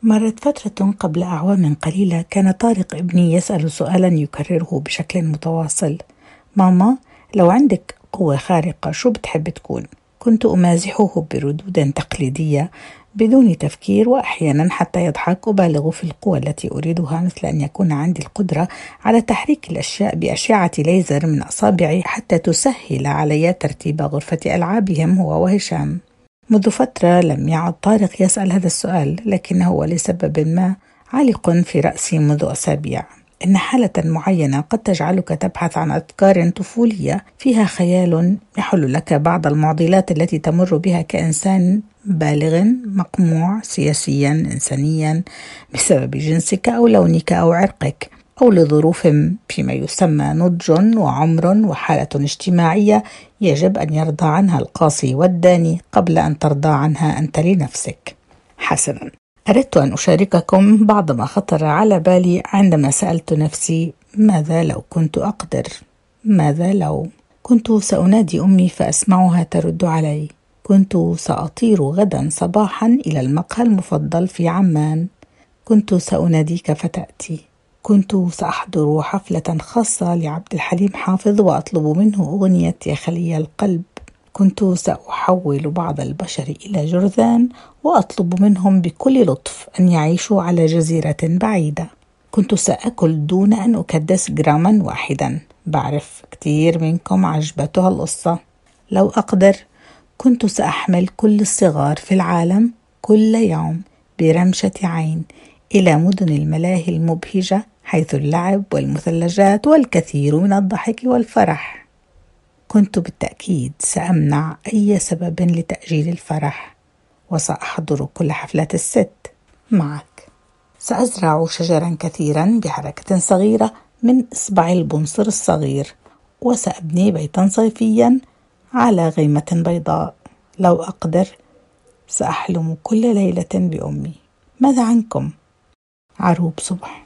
مرت فترة قبل أعوام قليلة، كان طارق ابني يسأل سؤالا يكرره بشكل متواصل: ماما، لو عندك قوة خارقة شو بتحب تكون؟ كنت أمازحه بردود تقليدية بدون تفكير، وأحيانا حتى يضحك أبالغ في القوة التي أريدها، مثل أن يكون عندي القدرة على تحريك الأشياء بأشعة ليزر من أصابعي حتى تسهل علي ترتيب غرفة ألعابهم هو وهشام. منذ فترة لم يعد طارق يسأل هذا السؤال، لكنه لسبب ما عالق في رأسي منذ أسابيع. إن حالة معينة قد تجعلك تبحث عن أفكار طفولية فيها خيال يحل لك بعض المعضلات التي تمر بها كإنسان بالغ مقموع سياسيا إنسانيا بسبب جنسك أو لونك أو عرقك، أو لظروف فيما يسمى نضج وعمر وحالة اجتماعية يجب أن يرضى عنها القاصي والداني قبل أن ترضى عنها أنت لنفسك. حسنا، أردت أن أشارككم بعض ما خطر على بالي عندما سألت نفسي: ماذا لو كنت أقدر؟ ماذا لو كنت سأنادي أمي فأسمعها ترد علي؟ كنت سأطير غدا صباحا إلى المقهى المفضل في عمان. كنت سأناديك فتأتي. كنت سأحضر حفلة خاصة لعبد الحليم حافظ وأطلب منه أغنية يا خلي القلب. كنت سأحول بعض البشر إلى جرذان وأطلب منهم بكل لطف أن يعيشوا على جزيرة بعيدة. كنت سأكل دون أن أكدس جراما واحدا. بعرف كتير منكم عجبتها القصة. لو أقدر كنت سأحمل كل الصغار في العالم كل يوم برمشة عين إلى مدن الملاهي المبهجة، حيث اللعب والمثلجات والكثير من الضحك والفرح. كنت بالتأكيد سأمنع أي سبب لتأجيل الفرح، وسأحضر كل حفلات الست معك. سأزرع شجرا كثيرا بحركة صغيرة من إصبع البنصر الصغير، وسأبني بيتا صيفيا على غيمة بيضاء. لو أقدر سأحلم كل ليلة بأمي. ماذا عنكم؟ عروب صبح.